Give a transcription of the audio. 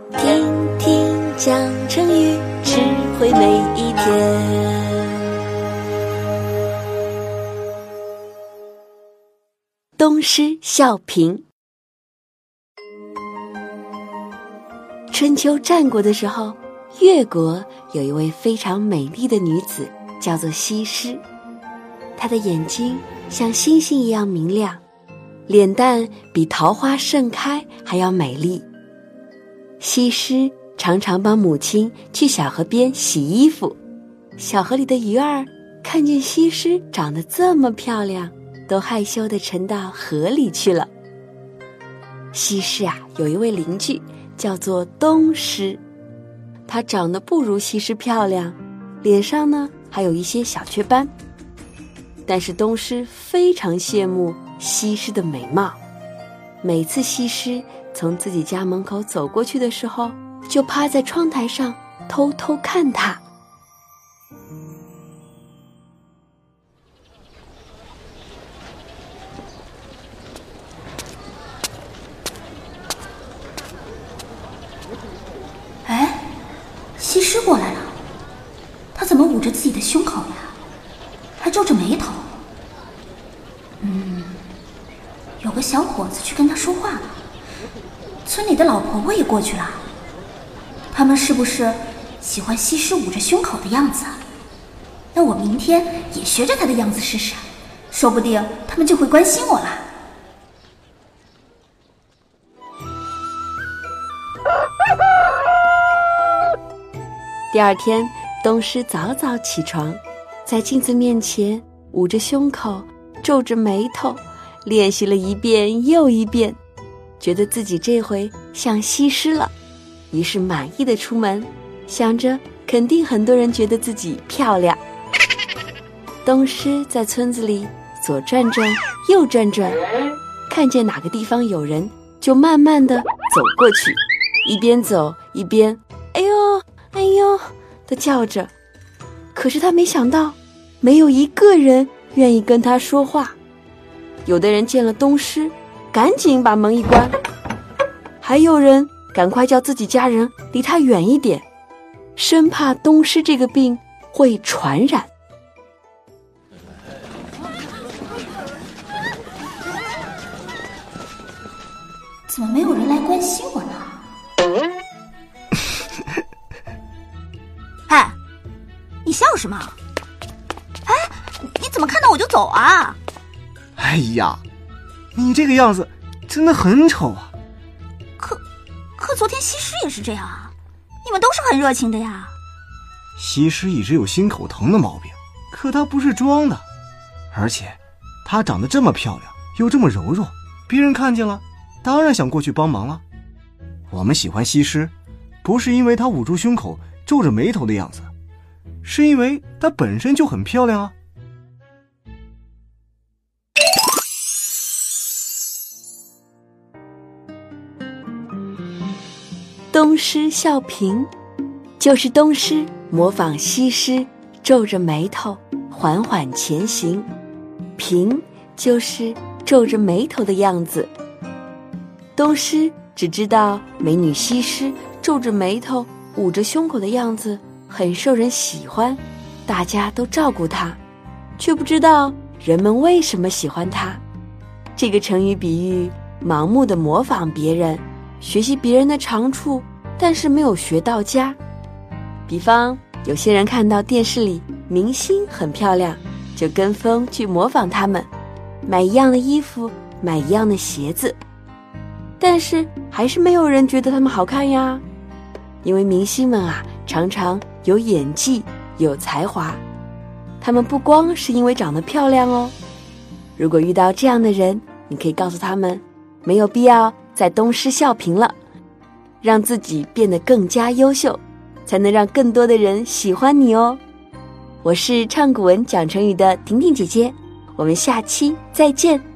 听听讲成语，智慧每一天。东施效颦。春秋战国的时候，越国有一位非常美丽的女子，叫做西施。她的眼睛像星星一样明亮，脸蛋比桃花盛开还要美丽。西施常常帮母亲去小河边洗衣服，小河里的鱼儿看见西施长得这么漂亮，都害羞地沉到河里去了。西施有一位邻居叫做东施，她长得不如西施漂亮，脸上呢还有一些小雀斑。但是东施非常羡慕西施的美貌，每次西施从自己家门口走过去的时候，就趴在窗台上偷偷看她。 哎，西施过来了，她怎么捂着自己的胸口呀？还皱着眉头。有个小伙子去跟她说话了，村里的老婆婆也过去了。他们是不是喜欢西施捂着胸口的样子？那我明天也学着她的样子试试，说不定他们就会关心我了。 第二天，东施早早起床，在镜子面前捂着胸口，皱着眉头，练习了一遍又一遍，觉得自己这回像西施了，于是满意的出门，想着肯定很多人觉得自己漂亮。东施在村子里左转转右转转，看见哪个地方有人，就慢慢的走过去，一边走一边哎呦哎呦地叫着。可是他没想到，没有一个人愿意跟他说话。有的人见了东施，赶紧把门一关，还有人赶快叫自己家人离他远一点，生怕东施这个病会传染。 怎么没有人来关心我呢？哎，你笑什么？哎，你怎么看到我就走啊？ 哎呀，你这个样子真的很丑啊！ 可昨天西施也是这样啊，你们都是很热情的呀。 西施一直有心口疼的毛病，可她不是装的，而且她长得这么漂亮，又这么柔弱，别人看见了当然想过去帮忙了。我们喜欢西施，不是因为她捂住胸口皱着眉头的样子，是因为她本身就很漂亮啊。 东施效颦，就是东施模仿西施皱着眉头缓缓前行，颦就是皱着眉头的样子。东施只知道美女西施皱着眉头捂着胸口的样子很受人喜欢，大家都照顾她，却不知道人们为什么喜欢她。这个成语比喻盲目地模仿别人，学习别人的长处，但是没有学到家。比方有些人看到电视里明星很漂亮，就跟风去模仿他们，买一样的衣服，买一样的鞋子，但是还是没有人觉得他们好看呀。因为明星们常常有演技有才华，他们不光是因为长得漂亮哦。如果遇到这样的人，你可以告诉他们，没有必要再东施效颦了，让自己变得更加优秀，才能让更多的人喜欢你哦。我是唱古文讲成语的婷婷姐姐，我们下期再见。